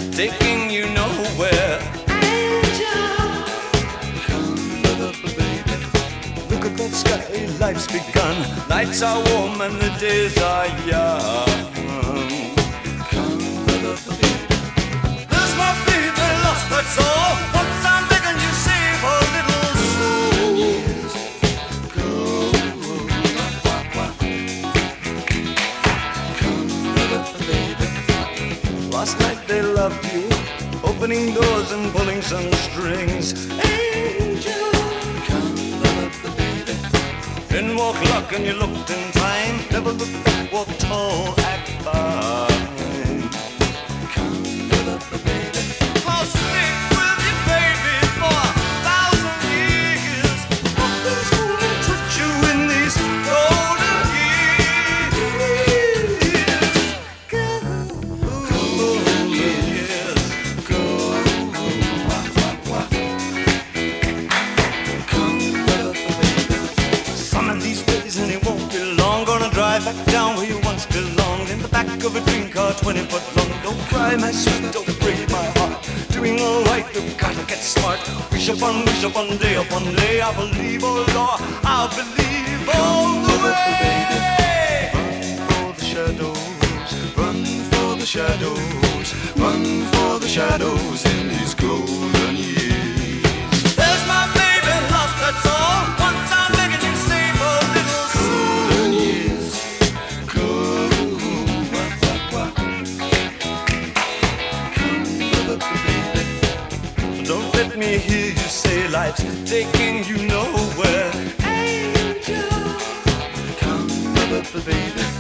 taking you nowhere. Angel, come baby. Look at that sky, life's begun. Nights are warm and the days are young. Come baby. There's my baby lost, that's all. Once I'm begging you, save a little soul. Years go. Come baby. Last night they loved you, opening doors and pulling some strings. Angel, come baby. Then walk luck and you looked in time. Never looked back, walk tall, act fine. Come baby. I'll stick with you, baby, for 1,000 years. Nothing's gonna touch you in these golden years. Back down where you once belonged, in the back of a dream car 20 foot long. Don't cry, my sweet, don't break my heart. Doing alright, you've gotta get smart. Wish upon day upon day. I believe, oh Lord, I believe all the way. Run for the shadows, run for the shadows, run for the shadows in these golden years. There's my baby lost, that's all. Once I'm begging you, save a little golden years. Don't let me hear you say life's taking you nowhere. Angel, come baby.